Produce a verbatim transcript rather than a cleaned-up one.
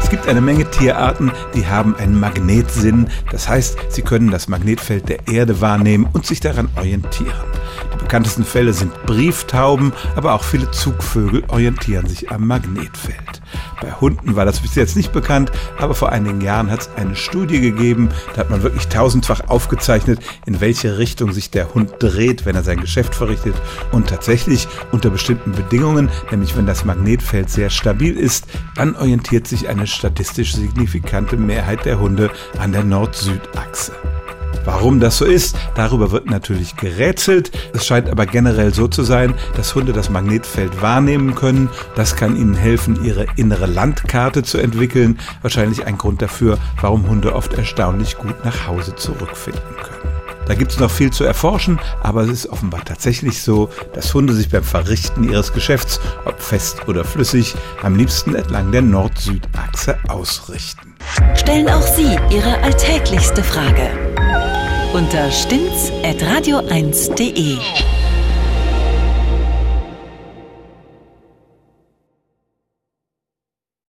Es gibt eine Menge Tierarten, die haben einen Magnetsinn. Das heißt, sie können das Magnetfeld der Erde wahrnehmen und sich daran orientieren. Die bekanntesten Fälle sind Brieftauben, aber auch viele Zugvögel orientieren sich am Magnetfeld. Bei Hunden war das bis jetzt nicht bekannt, aber vor einigen Jahren hat es eine Studie gegeben, da hat man wirklich tausendfach aufgezeichnet, in welche Richtung sich der Hund dreht, wenn er sein Geschäft verrichtet. Und tatsächlich unter bestimmten Bedingungen, nämlich wenn das Magnetfeld sehr stabil ist, dann orientiert sich eine statistisch signifikante Mehrheit der Hunde an der Nord-Süd-Achse. Warum das so ist, darüber wird natürlich gerätselt. Es scheint aber generell so zu sein, dass Hunde das Magnetfeld wahrnehmen können. Das kann ihnen helfen, ihre innere Landkarte zu entwickeln. Wahrscheinlich ein Grund dafür, warum Hunde oft erstaunlich gut nach Hause zurückfinden können. Da gibt es noch viel zu erforschen, aber es ist offenbar tatsächlich so, dass Hunde sich beim Verrichten ihres Geschäfts, ob fest oder flüssig, am liebsten entlang der Nord-Süd-Achse ausrichten. Stellen auch Sie Ihre alltäglichste Frage unter stimmt's at radio eins punkt de.